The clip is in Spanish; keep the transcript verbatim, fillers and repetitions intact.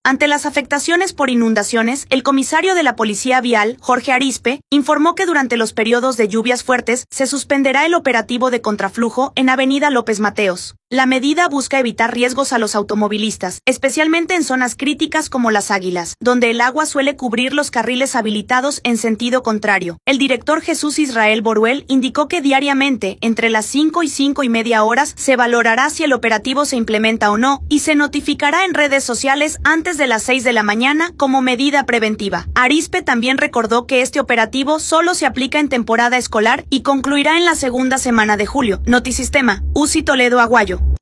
Ante las afectaciones por inundaciones, el comisario de la Policía Vial, Jorge Arizpe, informó que durante los periodos de lluvias fuertes se suspenderá el operativo de contraflujo en Avenida López Mateos. La medida busca evitar riesgos a los automovilistas, especialmente en zonas críticas como Las Águilas, donde el agua suele cubrir los carriles habilitados en sentido contrario. El director Jesús Israel Boruel indicó que diariamente, entre las cinco y cinco y media horas, se valorará si el operativo se implementa o no y se notificará en redes sociales antes de las seis de la mañana como medida preventiva. Arizpe también recordó que este operativo solo se aplica en temporada escolar y concluirá en la segunda semana de julio. Notisistema, U C I Toledo Aguayo.